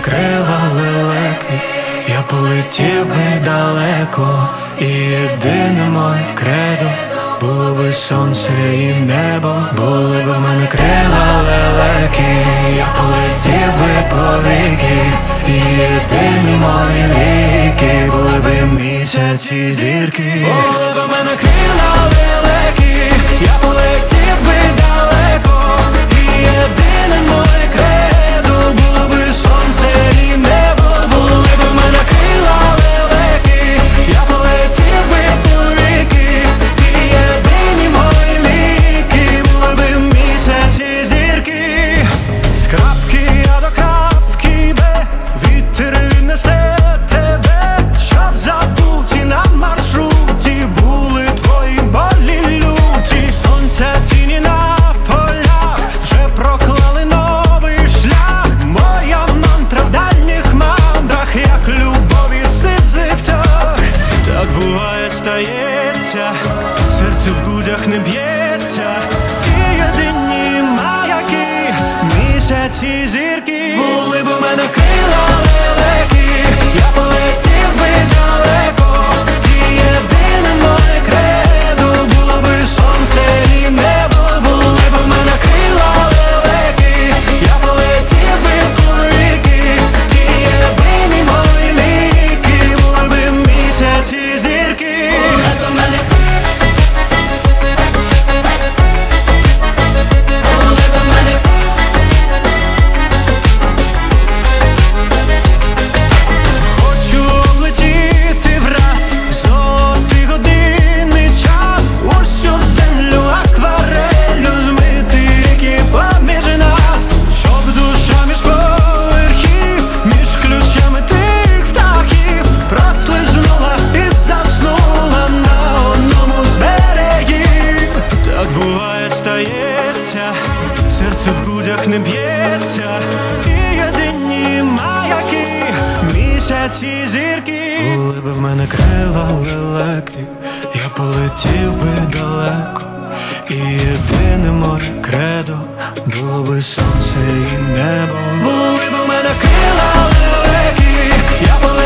крила лелеки, я полетів би далеко, і єдине моє кредо було би сонце і небо. Були б в мене крила лелеки, я полетів би повіки, і єдині мої ліки були б місяці і зірки. Були б в мене крила лелеки, я полетів би далеко, і єдине моє кредо було би сонце і небо. Були б в мене крила лелеки, я полетів би повіки, і єдині мої ліки були б місяці і зірки. З крапки я до крапки Б, вітер віднесе тебе, щоб забуті на маршруті були твої болі люті. Сонця тіні на полях вже проклали новий шлях. Моя мантра в дальніх мандрах, як любові сизий птах. Так буває, стається, серце в грудях не б'ється, і єдині маяки місяці зірки. Були б у мене крила лелеки, я полетів би далеко, і єдине моє кредо було би сонце і небо. Були б у мене крила лелеки, я полетів би повіки, і єдині мої ліки були б місяці зірки. Хочу облетіти враз золотий годинний час, усю землю акварелю змити ріки поміж нас, щоб душа між поверхів, між ключами тих птахів прослизнула і заснула на одному з берегів. Так буває, стається, серце в грудях не б'ється, і єдині маяки місяці зірки. Були б в мене крила лелеки, я полетів би далеко, і єдине моє кредо було би сонце і небо. Були б у мене крила лелеки, я полетів